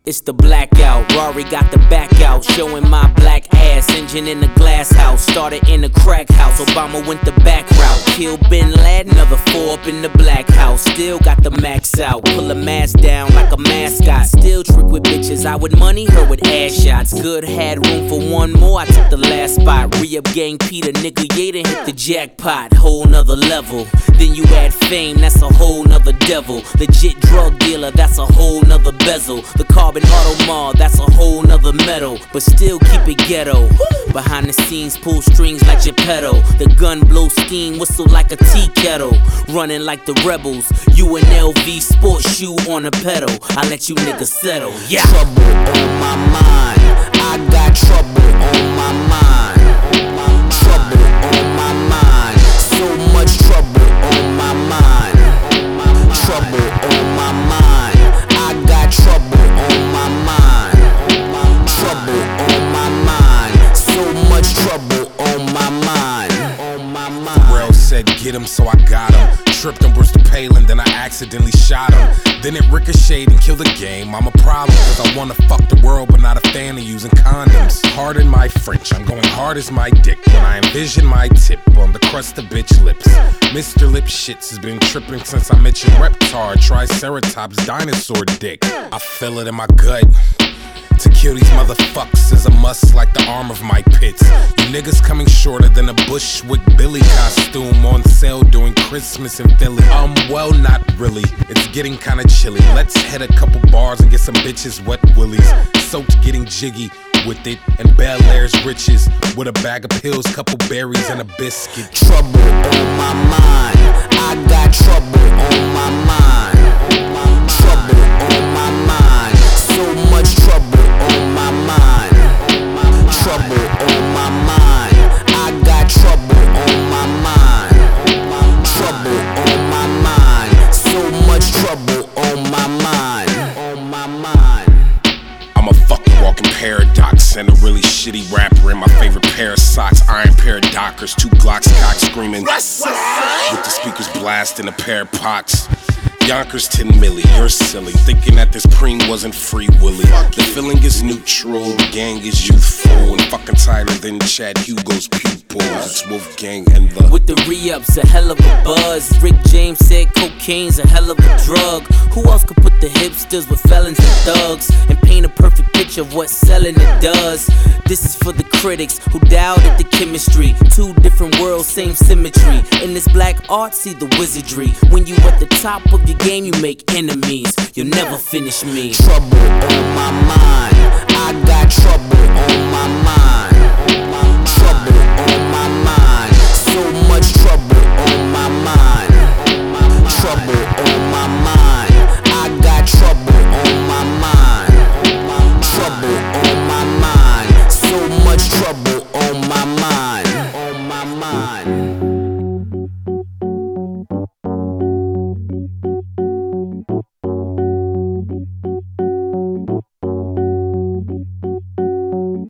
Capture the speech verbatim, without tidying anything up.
It's the blackout, Rory got the back out, showing my black ass, engine in the glass house, started in the crack house, Obama went the back route, killed Bin Laden, another four up in the black house, still got the max out, pull a mask down like a mascot, still trick with bitches, I would money her with ass shots, good had room for one more, I took the last spot, re-up gang Peter, nigga Yaden hit the jackpot, whole nother level, then you add fame, that's a whole nother devil, legit drug dealer, that's a whole nother bezel, the car Automar, that's a whole nother metal, but still keep it ghetto. Behind the scenes, pull strings like Geppetto. The gun blow steam, whistle like a tea kettle. Running like the rebels, you an L V sports shoe on a pedal. I let you niggas settle, yeah. Trouble on my mind, I got trouble on my mind. Trouble on my mind, so much trouble on my mind. Trouble on my mind, I got trouble on my mind. Trouble on my mind, so much trouble on my mind. On my mind. Pharrell said get him, so I got him. Tripped on Bristol Palin, then I accidentally shot him. Then it ricocheted and killed the game. I'm a problem, cause I wanna fuck the world, but not a fan of using condoms. Pardon my French, I'm going hard as my dick when I envision my tip on the crust of bitch lips. Mister Lip Shits has been tripping since I met your Reptar, Triceratops, dinosaur dick. I feel it in my gut. To kill these motherfuckers is a must like the arm of my pits. You niggas coming shorter than a Bushwick Billy costume on sale during Christmas in Philly. Um, well, not really. It's getting kinda chilly. Let's hit a couple bars and get some bitches wet willies. Soaked getting jiggy with it and Bel Air's riches with a bag of pills, couple berries and a biscuit. Trouble on my mind, I got trouble on my mind. Trouble on my mind, so much trouble on my mind. Trouble on my mind, I got trouble on my mind. Trouble on my mind, so much trouble on my mind. On my mind. I'm a fucking walking paradox and a really shitty rapper in my favorite pair of socks. Iron pair of Dockers, two Glocks cock screaming with the speakers blasting a pair of pox. Yonkers ten milli, you're silly, thinking that this preem wasn't free willy. The feeling is neutral, the gang is youthful, and fucking tighter than Chad Hugo's pupils. It's Wolfgang and the With the re-ups, a hell of a buzz. Rick James said cocaine's a hell of a drug. Who else could put the hipsters with felons and thugs and paint a perfect picture of what selling it does? This is for the critics who doubted the chemistry. Two different worlds, same symmetry. In this black art, see the wizardry. When you at the top of your game, you make enemies. You'll never finish me. Trouble on my